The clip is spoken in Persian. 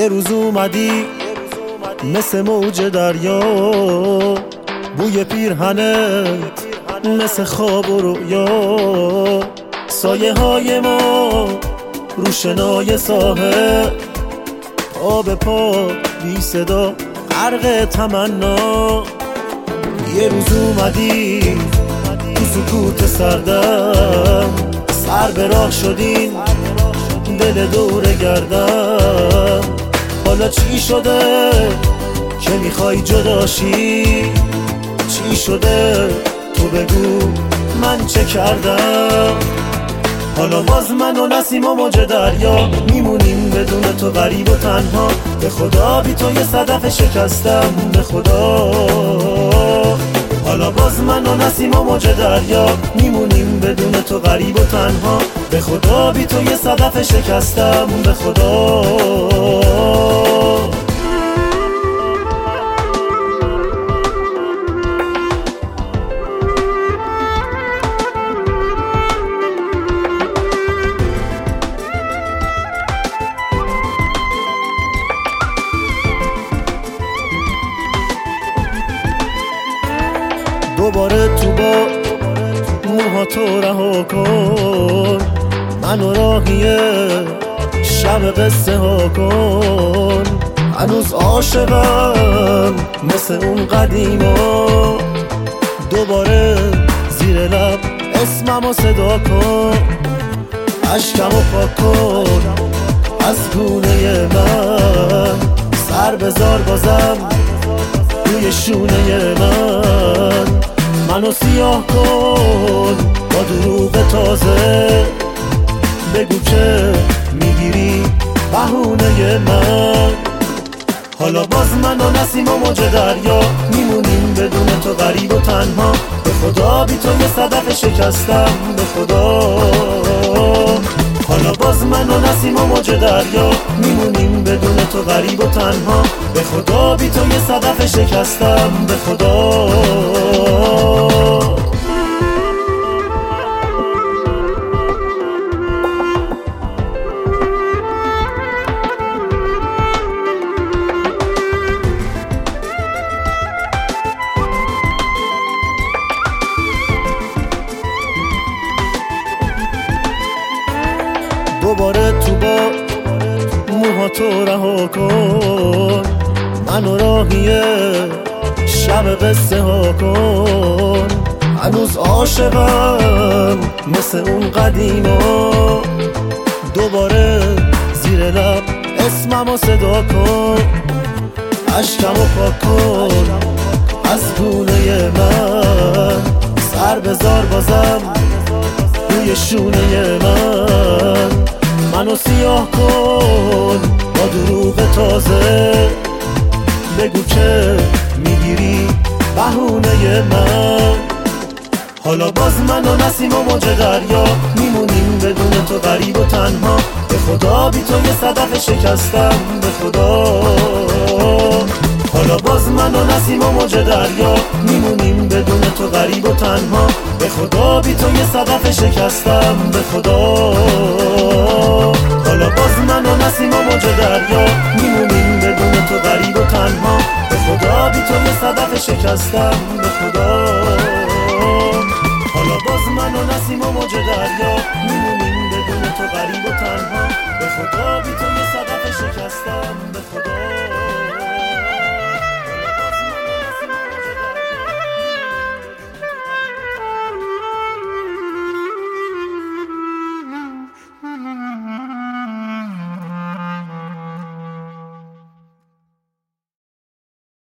یه روز اومدی مثل موج دریا، بوی پیرهنت مثل خواب و رویا، سایه های ما رو شنای ساحل، پا به پا بی صدا غرق تمنا. یه روز اومدی تو سکوت سردم، سر به راه شدین دل دور گردم. حالا چی شده که میخوای جداشی؟ چی شده تو بگو من چه کردم؟ حالا باز من و نسیم و موج دریا میمونیم بدون تو غریب و تنها. به خدا بی تو یه صدف شکستم، به خدا. حالا باز من و نسیم و موج دریا میمونیم بدون تو غریب و تنها. به خدا بی تو یه صدف شکستم، به خدا. دوباره تو با موهاتو رها کن، منو راهی شب قصه ها کن. هنوز عاشقم مثل اون قدیما، دوباره زیر لب اسممو صدا کن. اشکمو پاک کن از گونه من، سر بذار بازم روی شونه من. منو سیاه کن با دروغ تازه، بگو که میگیری بهونه من. حالا باز من و نسیم و موج دریا میمونیم بدون تو غریب و تنها. به خدا بی تو یه صدف شکستم، به خدا. حالا باز من و نسیم و موج دریا میمونیم بدون تو غریب و تنها. به خدا بی تو یه صدف شکستم، به خدا. دوباره تو با موهاتو رها کن، منو راهی شب قصه ها کن. هنوز عاشقم مثل اون قدیما، دوباره زیر لب اسممو صدا کن. اشکمو پاک کن از گونه من، سر بذار بازم روی شونه من. منو سیاه کن با دروغ تازه، بگو که میگیری بهونه من. حالا باز من و نسیم و موج دریا میمونیم بدون تو غریب و تنها. به خدا بی تو یه صدف شکستم، به خدا. حالا باز من و نسیم و موج دریا میمونیم بدون تو غریب و تنها. به خدا بی تو یه صدف شکستم، به خدا. حالا باز من و نسیم و موج دریا میمونیم بدون تو غریب و تنها. به خدا بی تو یه صدف شکستم، به خدا. حالا باز من و نسیم و موج دریا میمونیم بدون تو غریب و تنها.